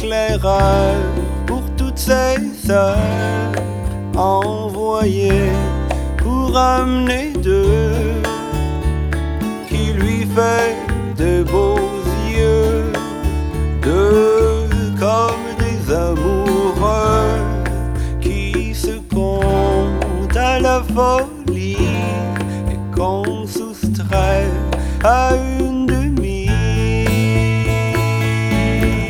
éclaireur pour toutes ces heures envoyées pour amener deux qui lui fait de beaux yeux, deux comme des amoureux qui se comptent à la folie et qu'on soustrait à une